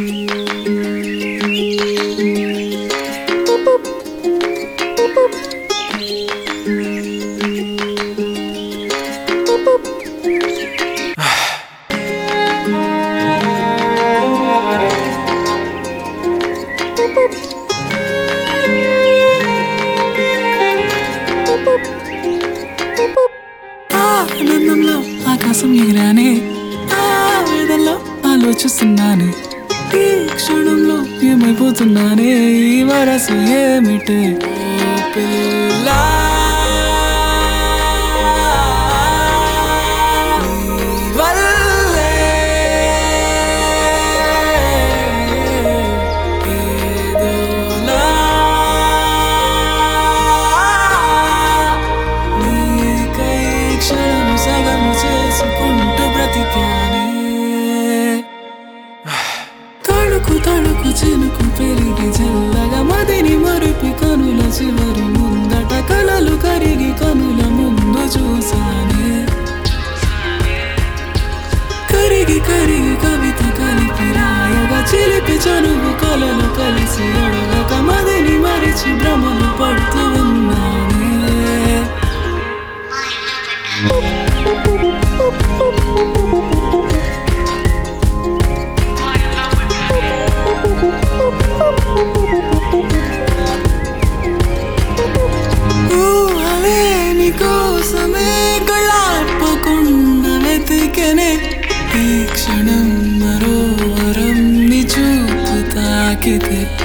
ఆనందంలో ఆకాశం ఎగిరానే, ఆవేదనలో ఆలోచిస్తున్నానే, ఈ క్షణంలో ఏమైపోతున్నానే, ఈ వరసు ఏమిటే ఓ పిల్లా. చేసుకుంటూ బ్రతికానే, తడుకు తడుకు చినుకు పెరిగి జల్లగా మదిని మరిపి కనుల చివరి ముందట కలలు కరిగి కనుల ముందు చూసానే, కరిగి కరిగి కవిత కలిపి రాయగా చిలిపి చనువు కలలు కలిసి అడగక మదిని మరిచి భ్రమలు పడుతూ ఉన్నానే. కోసమే కళ్ళార్పకుండా వెతికెనే, ఈ క్షణం మరో వరం ని చూపు తాకితే